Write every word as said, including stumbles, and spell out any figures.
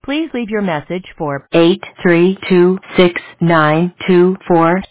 Please leave your message for eight three two six nine two four.